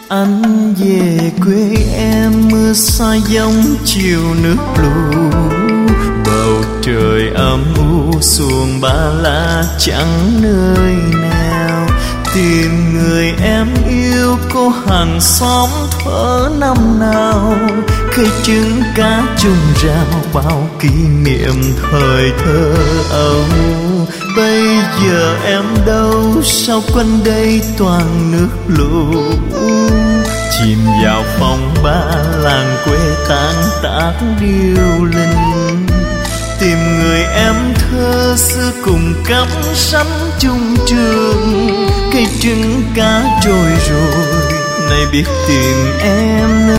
Anh về quê em, mưa xa giống chiều nước lũ, bầu trời âm u xuồng ba lá chẳng nơi nào. Tìm người em yêu cô hàng xóm thở năm nào, cây trứng cá chung rau bao kỷ niệm thời thơ ấu. Bây giờ em đâu, sao quanh đây toàn nước lũ, chìm vào phong ba làng quê tan tác điêu linh. Tìm người em thơ xưa cùng cắm sắm chung trường, cây trứng cá trôi rồi nay biết tìm em.